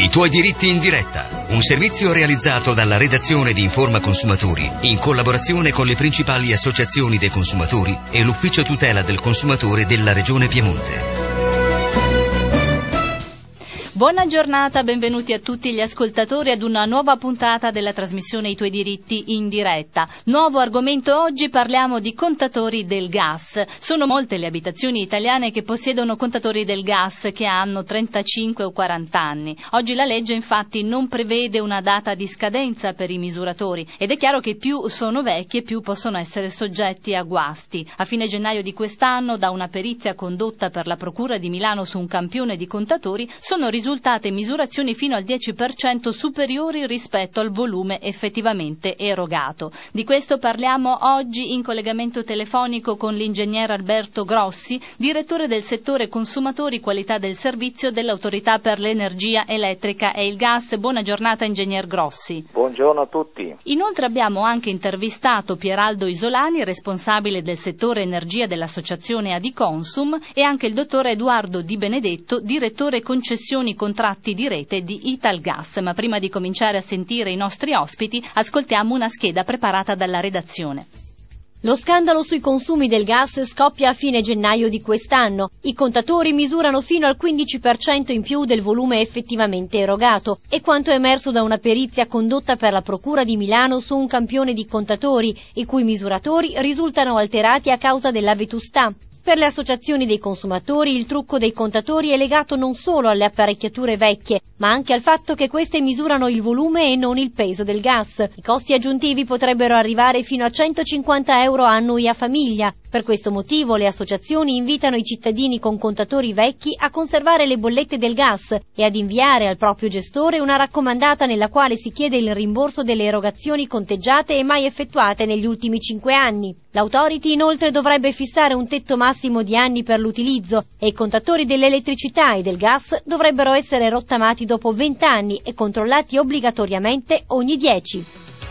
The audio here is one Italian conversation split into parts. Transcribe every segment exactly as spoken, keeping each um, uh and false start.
I tuoi diritti in diretta, un servizio realizzato dalla redazione di Informa Consumatori in collaborazione con le principali associazioni dei consumatori e l'Ufficio Tutela del Consumatore della Regione Piemonte. Buona giornata, benvenuti a tutti gli ascoltatori ad una nuova puntata della trasmissione I tuoi diritti in diretta. Nuovo argomento oggi, parliamo di contatori del gas. Sono molte le abitazioni italiane che possiedono contatori del gas che hanno trentacinque o quaranta anni. Oggi la legge infatti non prevede una data di scadenza per i misuratori ed è chiaro che più sono vecchi e più possono essere soggetti a guasti. A fine gennaio di quest'anno, da una perizia condotta per la Procura di Milano su un campione di contatori, sono risultate risultate misurazioni fino al dieci per cento superiori rispetto al volume effettivamente erogato. Di questo parliamo oggi in collegamento telefonico con l'ingegner Alberto Grossi, direttore del settore consumatori qualità del servizio dell'Autorità per l'Energia Elettrica e il Gas. Buona giornata, ingegner Grossi. Buongiorno a tutti. Inoltre abbiamo anche intervistato Pieraldo Isolani, responsabile del settore energia dell'associazione Adiconsum, e anche il dottor Edoardo Di Benedetto, direttore concessioni contratti di rete di Italgas. Ma prima di cominciare a sentire i nostri ospiti, ascoltiamo una scheda preparata dalla redazione. Lo scandalo sui consumi del gas scoppia a fine gennaio di quest'anno. I contatori misurano fino al quindici per cento in più del volume effettivamente erogato. È quanto emerso da una perizia condotta per la Procura di Milano su un campione di contatori, i cui misuratori risultano alterati a causa della vetustà. Per le associazioni dei consumatori il trucco dei contatori è legato non solo alle apparecchiature vecchie, ma anche al fatto che queste misurano il volume e non il peso del gas. I costi aggiuntivi potrebbero arrivare fino a centocinquanta euro annui a famiglia. Per questo motivo le associazioni invitano i cittadini con contatori vecchi a conservare le bollette del gas e ad inviare al proprio gestore una raccomandata nella quale si chiede il rimborso delle erogazioni conteggiate e mai effettuate negli ultimi cinque anni. L'Authority inoltre dovrebbe fissare un tetto massimo di anni per l'utilizzo e i contatori dell'elettricità e del gas dovrebbero essere rottamati dopo venti anni e controllati obbligatoriamente ogni dieci.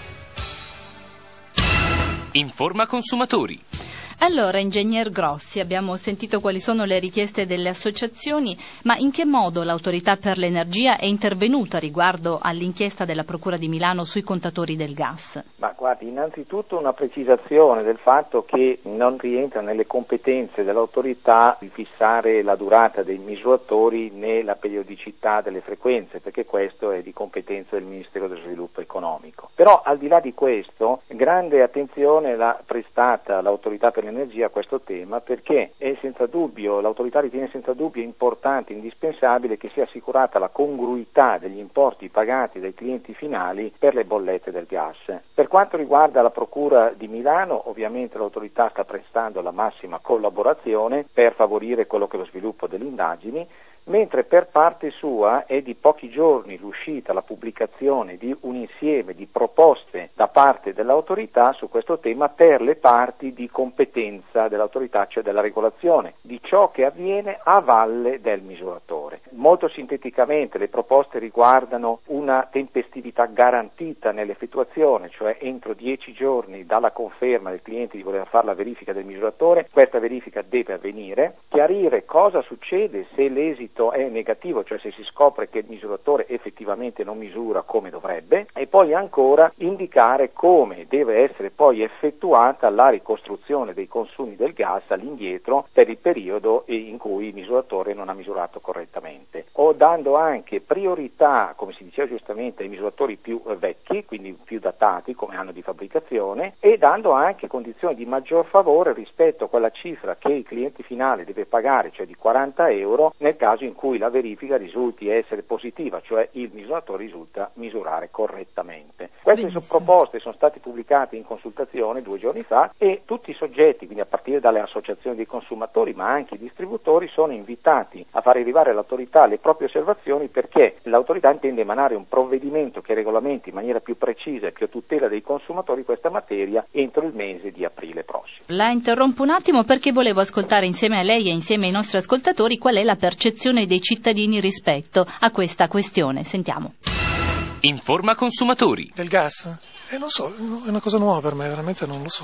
Informa Consumatori. Allora, ingegner Grossi, abbiamo sentito quali sono le richieste delle associazioni, ma in che modo l'Autorità per l'Energia è intervenuta riguardo all'inchiesta della Procura di Milano sui contatori del gas? Ma guardi, innanzitutto una precisazione del fatto che non rientra nelle competenze dell'Autorità di fissare la durata dei misuratori né la periodicità delle frequenze, perché questo è di competenza del Ministero dello Sviluppo Economico. Però al di là di questo, grande attenzione l'ha prestata l'Autorità per l'Energia a questo tema, perché è senza dubbio, l'autorità ritiene senza dubbio importante, indispensabile che sia assicurata la congruità degli importi pagati dai clienti finali per le bollette del gas. Per quanto riguarda la Procura di Milano, ovviamente l'autorità sta prestando la massima collaborazione per favorire quello che è lo sviluppo delle indagini, mentre per parte sua è di pochi giorni l'uscita, la pubblicazione di un insieme di proposte da parte dell'autorità su questo tema per le parti di competenza dell'autorità, cioè della regolazione di ciò che avviene a valle del misuratore. Molto sinteticamente le proposte riguardano una tempestività garantita nell'effettuazione, cioè entro dieci giorni dalla conferma del cliente di voler fare la verifica del misuratore, questa verifica deve avvenire, chiarire cosa succede se l'esito è negativo, cioè se si scopre che il misuratore effettivamente non misura come dovrebbe, e poi ancora indicare come deve essere poi effettuata la ricostruzione dei consumi del gas all'indietro per il periodo in cui il misuratore non ha misurato correttamente, o dando anche priorità, come si diceva giustamente, ai misuratori più vecchi, quindi più datati come anno di fabbricazione, e dando anche condizioni di maggior favore rispetto a quella cifra che il cliente finale deve pagare, cioè di quaranta euro, nel caso in cui la verifica risulti essere positiva, cioè il misuratore risulta misurare correttamente. Queste sono proposte sono state pubblicate in consultazione due giorni fa e tutti i soggetti, quindi a partire dalle associazioni dei consumatori ma anche i distributori, sono invitati a far arrivare all'autorità le proprie osservazioni, perché l'autorità intende emanare un provvedimento che regolamenti in maniera più precisa e più a tutela dei consumatori questa materia entro il mese di aprile prossimo. La interrompo un attimo perché volevo ascoltare insieme a lei e insieme ai nostri ascoltatori qual è la percezione dei cittadini rispetto a questa questione. Sentiamo. Informa Consumatori. Del gas? Eh, non so, è una cosa nuova per me, veramente non lo so.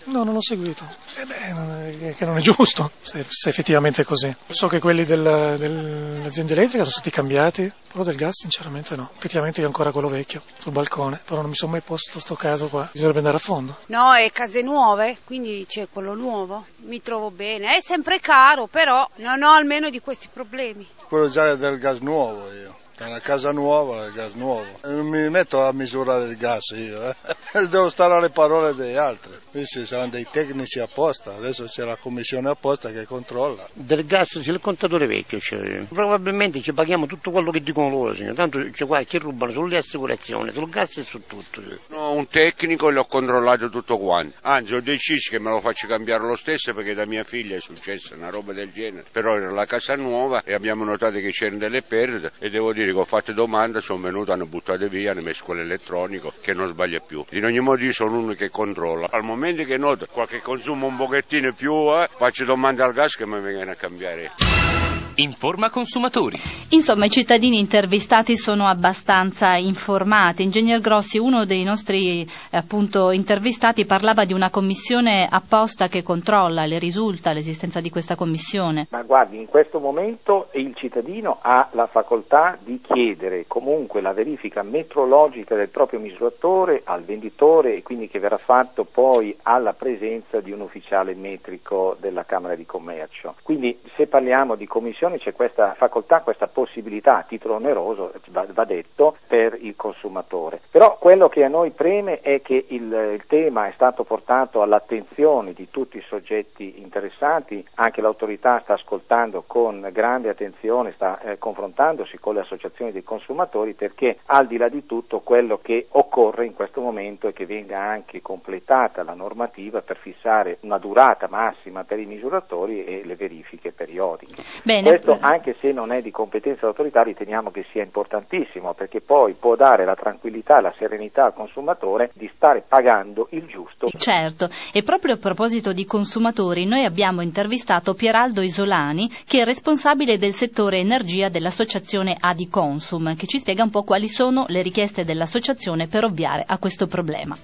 No, non ho seguito. Eh beh, non è, che non è giusto, se, se effettivamente è così. So che quelli del, delle aziende elettriche sono stati cambiati, però del gas sinceramente no. Effettivamente è ancora quello vecchio, sul balcone, però non mi sono mai posto sto caso qua. Bisognerebbe andare a fondo. No, è case nuove, quindi c'è quello nuovo. Mi trovo bene, è sempre caro, però non ho almeno di questi problemi. Quello già è del gas nuovo io. È una casa nuova, il gas nuovo. Non mi metto a misurare il gas io, eh. Devo stare alle parole degli altri. Qui ci saranno dei tecnici apposta, adesso c'è la commissione apposta che controlla. Del gas c'è il contatore vecchio, cioè. Probabilmente ci paghiamo tutto quello che dicono loro, signor. Tanto c'è qua che rubano sulle assicurazioni, sul gas e su tutto. Sono un tecnico e l'ho controllato tutto quanto. Anzi, ho deciso che me lo faccio cambiare lo stesso perché da mia figlia è successa una roba del genere. Però era la casa nuova e abbiamo notato che c'erano delle perdite e devo dire che ho fatto domanda, sono venuto, hanno buttato via, hanno messo quello elettronico che non sbaglia più. In ogni modo io sono uno che controlla. Al momento che noto qualche consumo un pochettino più, eh, faccio domanda al gas che mi vengono a cambiare. Informa consumatori. Insomma, i cittadini intervistati sono abbastanza informati. Ingegner Grossi, uno dei nostri appunto intervistati, parlava di una commissione apposta che controlla. Le risulta l'esistenza di questa commissione? Ma guardi, in questo momento il cittadino ha la facoltà di chiedere comunque la verifica metrologica del proprio misuratore al venditore e quindi che verrà fatto poi alla presenza di un ufficiale metrico della Camera di Commercio. Quindi se parliamo di commissione c'è questa facoltà, questa possibilità a titolo oneroso, va, va detto, per il consumatore. Però quello che a noi preme è che il, il tema è stato portato all'attenzione di tutti i soggetti interessati, anche l'autorità sta ascoltando con grande attenzione, sta eh, confrontandosi con le associazioni dei consumatori perché al di là di tutto quello che occorre in questo momento è che venga anche completata la normativa per fissare una durata massima per i misuratori e le verifiche periodiche. Bene. Questo, anche se non è di competenza dell'autorità, riteniamo che sia importantissimo perché poi può dare la tranquillità e la serenità al consumatore di stare pagando il giusto. Certo, e proprio a proposito di consumatori noi abbiamo intervistato Pieraldo Isolani, che è responsabile del settore energia dell'associazione Adiconsum, che ci spiega un po' quali sono le richieste dell'associazione per ovviare a questo problema.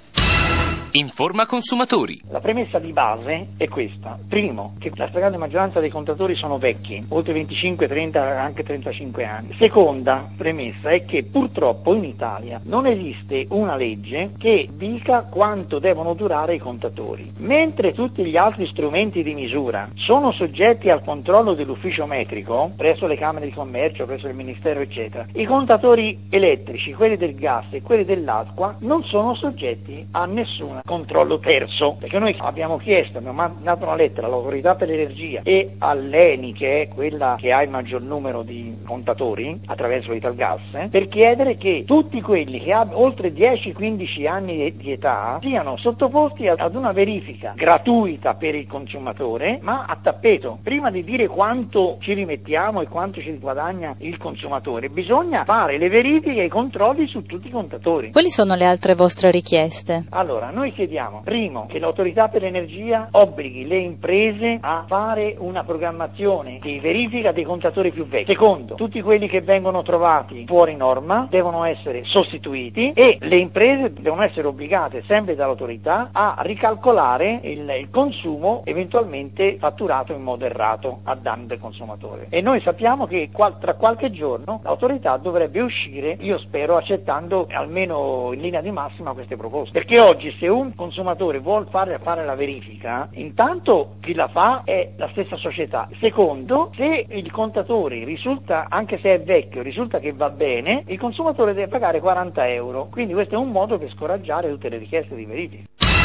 Informa consumatori. La premessa di base è questa. Primo, che la stragrande maggioranza dei contatori sono vecchi, oltre venticinque, trenta, anche trentacinque anni. Seconda premessa è che purtroppo in Italia non esiste una legge che dica quanto devono durare i contatori. Mentre tutti gli altri strumenti di misura sono soggetti al controllo dell'ufficio metrico, presso le Camere di Commercio, presso il Ministero, eccetera, i contatori elettrici, quelli del gas e quelli dell'acqua, non sono soggetti a nessun controllo terzo, perché noi abbiamo chiesto, abbiamo mandato una lettera all'autorità per l'energia e all'Eni, che è quella che ha il maggior numero di contatori attraverso l'Italgas, eh, per chiedere che tutti quelli che hanno oltre dieci quindici anni di età siano sottoposti ad una verifica gratuita per il consumatore, ma a tappeto. Prima di dire quanto ci rimettiamo e quanto ci guadagna il consumatore, bisogna fare le verifiche e i controlli su tutti i contatori. Quali sono le altre vostre richieste? Allora, noi chiediamo, primo, che l'autorità per l'energia obblighi le imprese a fare una programmazione di verifica dei contatori più vecchi. Secondo, tutti quelli che vengono trovati fuori norma devono essere sostituiti e le imprese devono essere obbligate sempre dall'autorità a ricalcolare il, il consumo eventualmente fatturato in modo errato a danno del consumatore. E noi sappiamo che qual, tra qualche giorno l'autorità dovrebbe uscire, io spero accettando almeno in linea di massima queste proposte, perché oggi se un consumatore vuol fare, fare la verifica, intanto chi la fa è la stessa società. Secondo, se il contatore risulta, anche se è vecchio, risulta che va bene, il consumatore deve pagare quaranta euro. Quindi questo è un modo per scoraggiare tutte le richieste di verifica.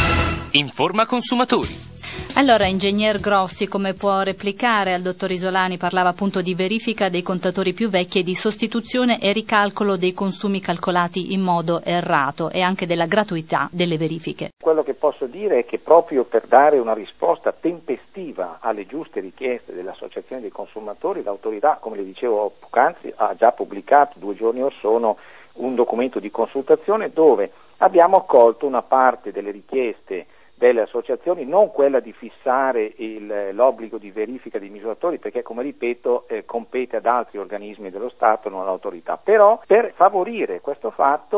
Informa consumatori. Allora, ingegner Grossi, come può replicare al dottor Isolani, parlava appunto di verifica dei contatori più vecchi e di sostituzione e ricalcolo dei consumi calcolati in modo errato e anche della gratuità delle verifiche. Quello che posso dire è che proprio per dare una risposta tempestiva alle giuste richieste delle associazioni dei consumatori, l'autorità, come le dicevo poc'anzi, ha già pubblicato due giorni or sono un documento di consultazione dove abbiamo accolto una parte delle richieste delle associazioni, non quella di fissare il, l'obbligo di verifica dei misuratori, perché come ripeto eh, compete ad altri organismi dello Stato, non all'autorità, però per favorire questo fatto si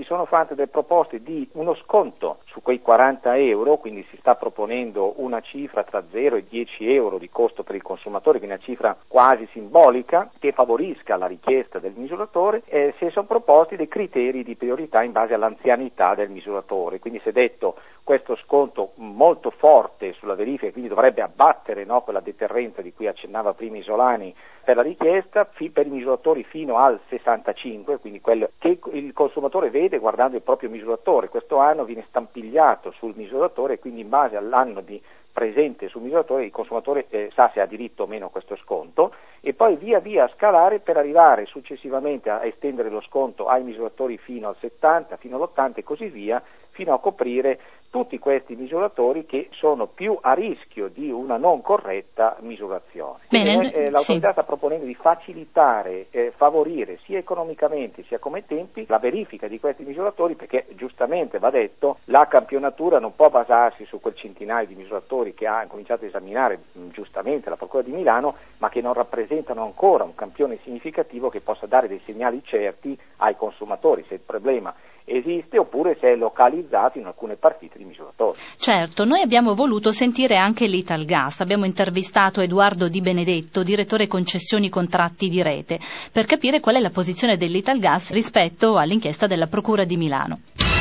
si sono fatte delle proposte di uno sconto su quei quaranta euro, quindi si sta proponendo una cifra tra zero e dieci euro di costo per il consumatore, quindi una cifra quasi simbolica che favorisca la richiesta del misuratore. Eh, si sono proposti dei criteri di priorità in base all'anzianità del misuratore, quindi si è detto questo sconto molto forte sulla verifica, quindi dovrebbe abbattere, no, quella deterrenza di cui accennava prima Isolani per la richiesta, fi, per i misuratori fino al sessantacinque, quindi quello che il consumatore vede guardando il proprio misuratore. Questo anno viene stampigliato sul misuratore e quindi in base all'anno di presente sul misuratore il consumatore eh, sa se ha diritto o meno a questo sconto, e poi via via scalare per arrivare successivamente a estendere lo sconto ai misuratori fino al settanta, fino all'ottanta e così via, fino a coprire tutti questi misuratori che sono più a rischio di una non corretta misurazione. Bene, Quindi, eh, l'autorità sì. sta proponendo di facilitare, eh, favorire sia economicamente sia come tempi la verifica di questi misuratori, perché giustamente va detto la campionatura non può basarsi su quel centinaio di misuratori che ha cominciato a esaminare mh, giustamente la Procura di Milano, ma che non rappresentano ancora un campione significativo che possa dare dei segnali certi ai consumatori se il problema esiste oppure se è localizzato in alcune partite di misuratori. Certo, noi abbiamo voluto sentire anche l'Italgas, abbiamo intervistato Edoardo Di Benedetto, direttore concessioni contratti di rete, per capire qual è la posizione dell'Italgas rispetto all'inchiesta della Procura di Milano.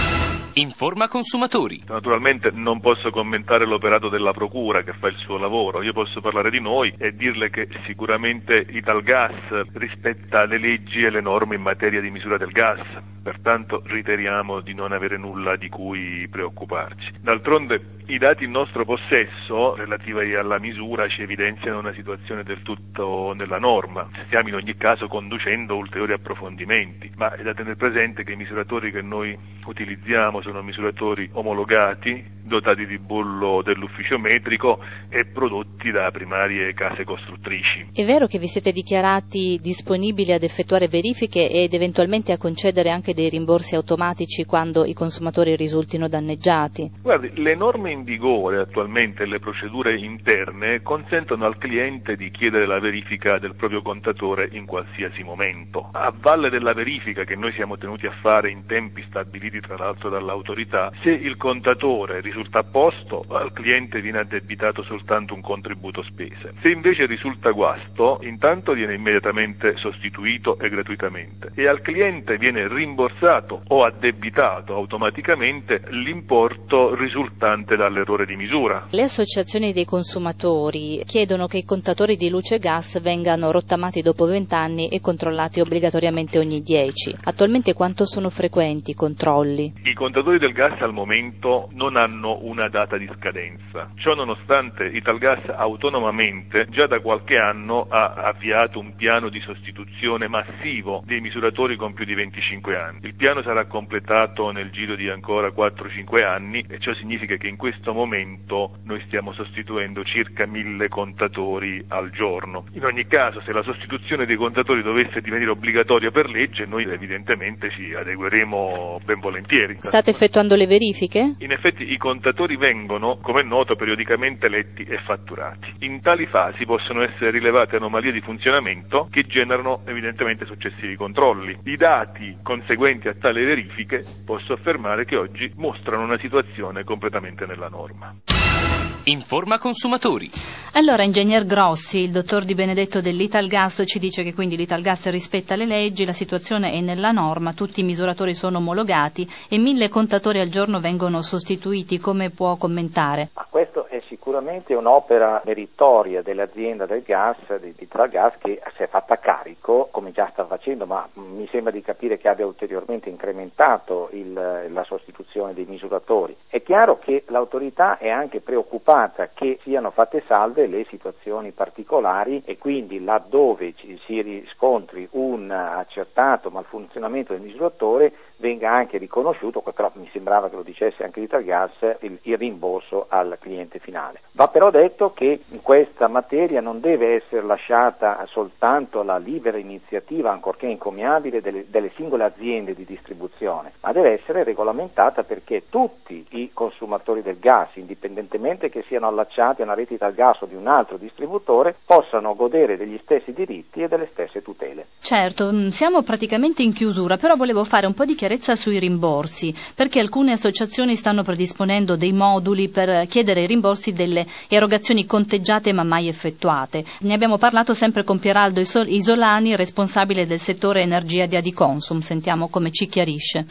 Informa consumatori. Naturalmente non posso commentare l'operato della Procura che fa il suo lavoro, io posso parlare di noi e dirle che sicuramente Italgas rispetta le leggi e le norme in materia di misura del gas, pertanto riteniamo di non avere nulla di cui preoccuparci. D'altronde i dati in nostro possesso relativi alla misura ci evidenziano una situazione del tutto nella norma, stiamo in ogni caso conducendo ulteriori approfondimenti, ma è da tenere presente che i misuratori che noi utilizziamo sono misuratori omologati, dotati di bollo dell'ufficio metrico e prodotti da primarie case costruttrici. È vero che vi siete dichiarati disponibili ad effettuare verifiche ed eventualmente a concedere anche dei rimborsi automatici quando i consumatori risultino danneggiati? Guardi, le norme in vigore attualmente e le procedure interne consentono al cliente di chiedere la verifica del proprio contatore in qualsiasi momento. A valle della verifica che noi siamo tenuti a fare in tempi stabiliti tra l'altro dall'autorità, se il contatore risulta a posto, al cliente viene addebitato soltanto un contributo spese. Se invece risulta guasto, intanto viene immediatamente sostituito e gratuitamente e al cliente viene rimborsato o addebitato automaticamente l'importo risultante dall'errore di misura. Le associazioni dei consumatori chiedono che i contatori di luce e gas vengano rottamati dopo vent'anni e controllati obbligatoriamente ogni dieci. Attualmente quanto sono frequenti i controlli? I contatori del gas al momento non hanno una data di scadenza. Ciò nonostante Italgas autonomamente già da qualche anno ha avviato un piano di sostituzione massivo dei misuratori con più di venticinque anni. Il piano sarà completato nel giro di ancora quattro cinque anni e ciò significa che in questo momento noi stiamo sostituendo circa mille contatori al giorno. In ogni caso, se la sostituzione dei contatori dovesse divenire obbligatoria per legge, noi evidentemente ci adegueremo ben volentieri. State effettuando le verifiche? In effetti i contatori vengono, come è noto, periodicamente letti e fatturati. In tali fasi possono essere rilevate anomalie di funzionamento che generano evidentemente successivi controlli. I dati conseguenti a tali verifiche posso affermare che oggi mostrano una situazione completamente nella norma. Informa consumatori. Allora, ingegner Grossi, il dottor Di Benedetto dell'Italgas ci dice che quindi l'Italgas rispetta le leggi, la situazione è nella norma, tutti i misuratori sono omologati e mille contatori al giorno vengono sostituiti. Come può commentare? Ma questo è sicuramente un'opera meritoria dell'azienda del gas, di Italgas, che si è fatta carico, come già sta facendo, ma mi sembra di capire che abbia ulteriormente incrementato il, la sostituzione dei misuratori. È chiaro che l'autorità è anche preoccupata che siano fatte salve le situazioni particolari e quindi laddove ci si riscontri un accertato malfunzionamento del misuratore venga anche riconosciuto, però mi sembrava che lo dicesse anche l'Italgas, il, il rimborso al cliente finale. Va però detto che in questa materia non deve essere lasciata soltanto la libera iniziativa, ancorché incommiabile, delle, delle singole aziende di distribuzione, ma deve essere regolamentata perché tutti i consumatori del gas, indipendentemente che siano allacciati a una rete Italgas o di un altro distributore, possano godere degli stessi diritti e delle stesse tutele. Certo, siamo praticamente in chiusura, però volevo fare un po' di chiarezza sui rimborsi, perché alcune associazioni stanno predisponendo dei moduli per chiedere i rimborsi delle erogazioni conteggiate ma mai effettuate. Ne abbiamo parlato sempre con Pieraldo Isolani, responsabile del settore energia di Adiconsum. Sentiamo come ci chiarisce.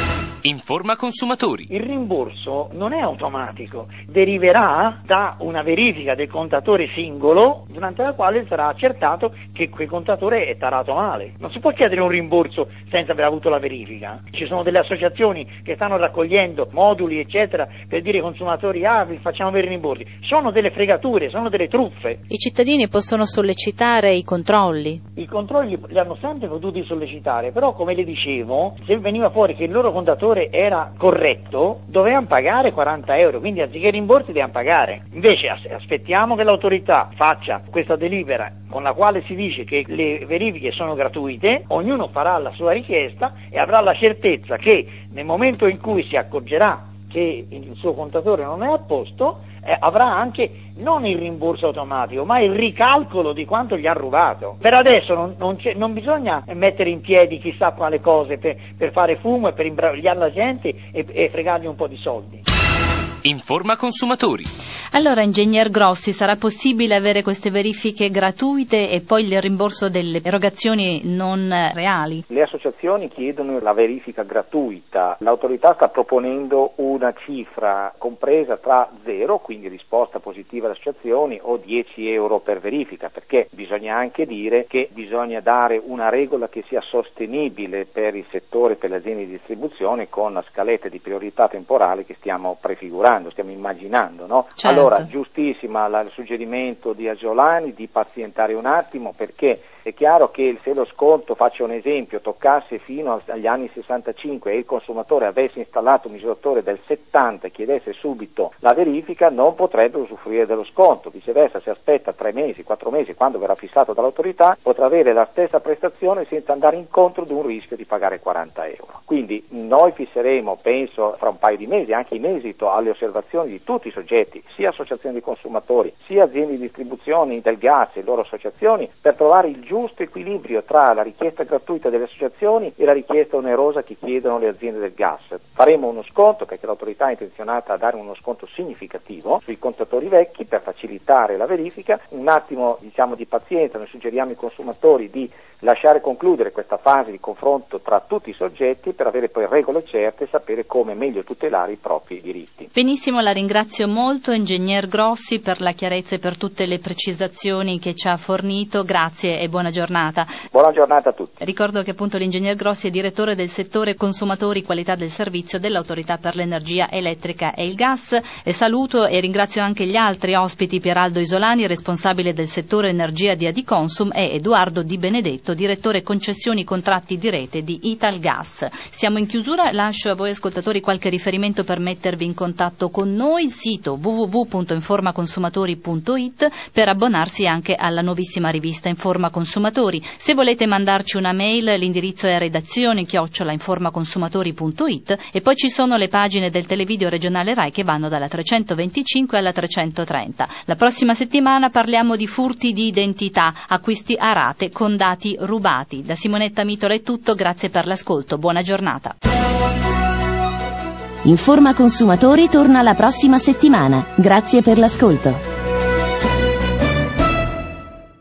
Informa consumatori. Il rimborso non è automatico, deriverà da una verifica del contatore singolo, durante la quale sarà accertato che quel contatore è tarato male. Non si può chiedere un rimborso senza aver avuto la verifica. Ci sono delle associazioni che stanno raccogliendo moduli eccetera per dire ai consumatori ah vi facciamo avere i rimborsi. Sono delle fregature, sono delle truffe. I cittadini possono sollecitare i controlli? I controlli li hanno sempre potuti sollecitare, però come le dicevo, se veniva fuori che il loro contatore era corretto, dovevano pagare quaranta euro, quindi anziché rimborsi dovevano pagare. Invece aspettiamo che l'autorità faccia questa delibera con la quale si dice che le verifiche sono gratuite, ognuno farà la sua richiesta e avrà la certezza che nel momento in cui si accorgerà che il suo contatore non è a posto, eh, avrà anche non il rimborso automatico, ma il ricalcolo di quanto gli ha rubato. Per adesso non, non, c'è, non bisogna mettere in piedi chissà quale cose per, per fare fumo e per imbrogliare la gente e, e fregargli un po' di soldi. Informa consumatori. Allora, ingegner Grossi, sarà possibile avere queste verifiche gratuite e poi il rimborso delle erogazioni non reali? Le associazioni chiedono la verifica gratuita. L'autorità sta proponendo una cifra compresa tra zero, quindi risposta positiva alle associazioni, o dieci euro per verifica, perché bisogna anche dire che bisogna dare una regola che sia sostenibile per il settore, per le aziende di distribuzione, con la scaletta di priorità temporale che stiamo prefigurando, stiamo immaginando, no? Certo. Allora, giustissima la, il suggerimento di Agiolani di pazientare un attimo, perché è chiaro che se lo sconto, faccio un esempio, toccasse fino agli anni sessantacinque e il consumatore avesse installato un misuratore del settanta e chiedesse subito la verifica, non potrebbe usufruire dello sconto. Viceversa, se aspetta tre mesi, quattro mesi, quando verrà fissato dall'autorità, potrà avere la stessa prestazione senza andare incontro di un rischio di pagare quaranta euro. Quindi noi fisseremo, penso, fra un paio di mesi, anche in esito alle osservazioni di tutti i soggetti, sia associazioni di consumatori, sia aziende di distribuzione del gas e loro associazioni, per trovare il giusto equilibrio tra la richiesta gratuita delle associazioni e la richiesta onerosa che chiedono le aziende del gas. Faremo uno sconto, perché l'autorità è intenzionata a dare uno sconto significativo sui contatori vecchi per facilitare la verifica. Un attimo, diciamo, di pazienza, noi suggeriamo ai consumatori di lasciare concludere questa fase di confronto tra tutti i soggetti per avere poi regole certe e sapere come meglio tutelare i propri diritti. Benissimo, la ringrazio molto, ingegner Grossi, per la chiarezza e per tutte le precisazioni che ci ha fornito. Grazie e buona giornata. Buona giornata a tutti. Ricordo che appunto l'ingegner Grossi è direttore del settore consumatori qualità del servizio dell'Autorità per l'Energia Elettrica e il Gas. E saluto e ringrazio anche gli altri ospiti: Pieraldo Isolani, responsabile del settore energia di Adiconsum, e Edoardo Di Benedetto, direttore concessioni contratti di rete di Italgas. Siamo in chiusura, lascio a voi ascoltatori qualche riferimento per mettervi in contatto con noi: il sito w w w punto informaconsumatori punto i t per abbonarsi anche alla nuovissima rivista Informa Consumatori. Se volete mandarci una mail, l'indirizzo è redazione chiocciola informaconsumatori punto i t, e poi ci sono le pagine del televideo regionale Rai che vanno dalla trecentoventicinque alla trecentotrenta. La prossima settimana parliamo di furti di identità, acquisti a rate con dati rubati. Da Simonetta Mitola è tutto, grazie per l'ascolto, buona giornata. Informa Consumatori torna la prossima settimana. Grazie per l'ascolto.